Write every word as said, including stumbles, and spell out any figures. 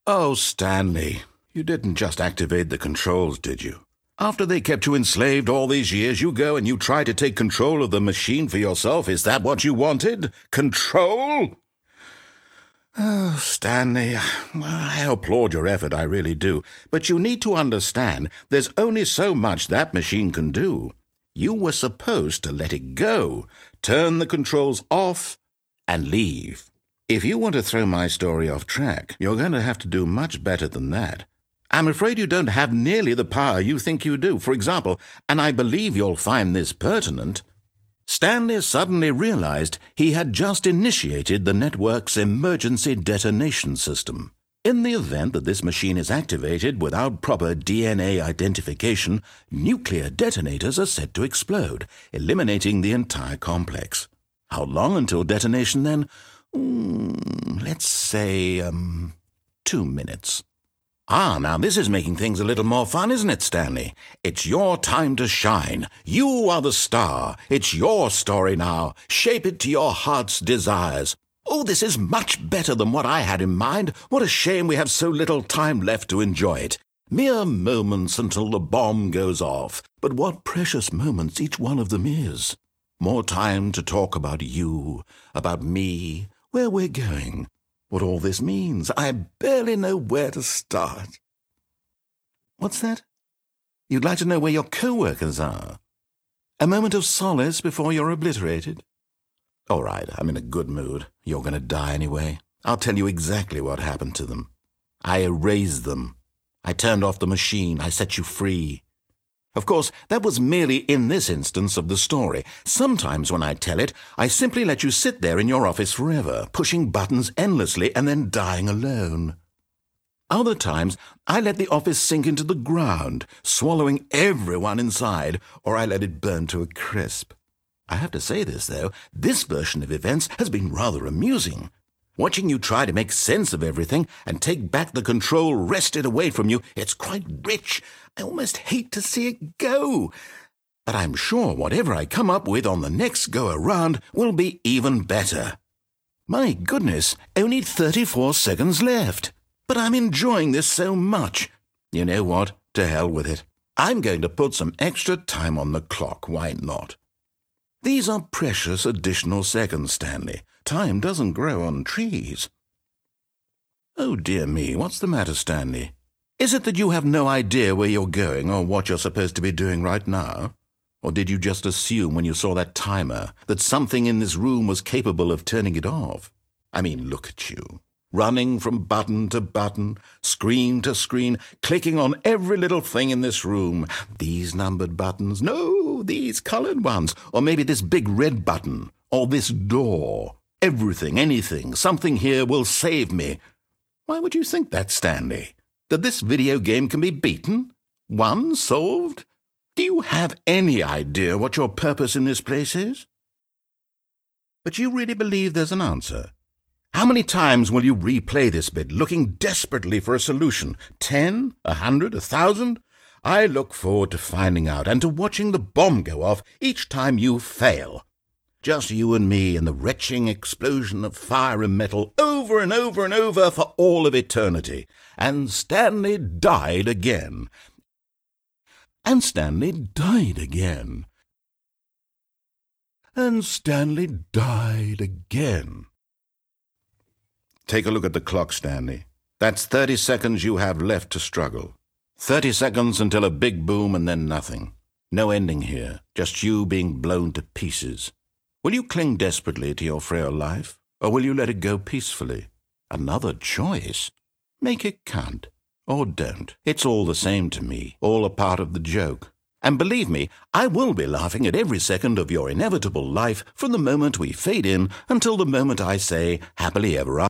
Oh, Stanley, you didn't just activate the controls, did you? After they kept you enslaved all these years, you go and you try to take control of the machine for yourself. Is that what you wanted? Control? Oh, Stanley, I applaud your effort, I really do. But you need to understand, there's only so much that machine can do. You were supposed to let it go, turn the controls off, and leave. If you want to throw my story off track, you're going to have to do much better than that. I'm afraid you don't have nearly the power you think you do. For example, and I believe you'll find this pertinent, Stanley suddenly realized he had just initiated the network's emergency detonation system. In the event that this machine is activated without proper D N A identification, nuclear detonators are set to explode, eliminating the entire complex. How long until detonation, then? Mm, let's say, um, two minutes. Ah, now this is making things a little more fun, isn't it, Stanley? It's your time to shine. You are the star. It's your story now. Shape it to your heart's desires. Oh, this is much better than what I had in mind. What a shame we have so little time left to enjoy it. Mere moments until the bomb goes off. But what precious moments each one of them is. More time to talk about you, about me, where we're going. What all this means, I barely know where to start. What's that? You'd like to know where your co-workers are? A moment of solace before you're obliterated? All right, I'm in a good mood. You're going to die anyway. I'll tell you exactly what happened to them. I erased them. I turned off the machine. I set you free. Of course, that was merely in this instance of the story. Sometimes when I tell it, I simply let you sit there in your office forever, pushing buttons endlessly and then dying alone. Other times, I let the office sink into the ground, swallowing everyone inside, or I let it burn to a crisp. I have to say this, though, this version of events has been rather amusing. Watching you try to make sense of everything and take back the control wrested away from you, it's quite rich. I almost hate to see it go. But I'm sure whatever I come up with on the next go-around will be even better. My goodness, only thirty-four seconds left. But I'm enjoying this so much. You know what? To hell with it. I'm going to put some extra time on the clock. Why not? These are precious additional seconds, Stanley. Time doesn't grow on trees. Oh, dear me, what's the matter, Stanley? Is it that you have no idea where you're going or what you're supposed to be doing right now? Or did you just assume when you saw that timer that something in this room was capable of turning it off? I mean, look at you. Running from button to button, screen to screen, clicking on every little thing in this room. These numbered buttons, no, these colored ones, or maybe this big red button, or this door. Everything, anything, something here will save me. Why would you think that, Stanley? That this video game can be beaten? Won? Solved? Do you have any idea what your purpose in this place is? But you really believe there's an answer? How many times will you replay this bit, looking desperately for a solution? Ten? A hundred? A thousand? I look forward to finding out and to watching the bomb go off each time you fail. Just you and me and the retching explosion of fire and metal over and over and over for all of eternity. And Stanley died again. And Stanley died again. And Stanley died again. Take a look at the clock, Stanley. That's thirty seconds you have left to struggle. Thirty seconds until a big boom and then nothing. No ending here, just you being blown to pieces. Will you cling desperately to your frail life, or will you let it go peacefully? Another choice. Make it count, or don't. It's all the same to me, all a part of the joke. And believe me, I will be laughing at every second of your inevitable life from the moment we fade in until the moment I say, happily ever after.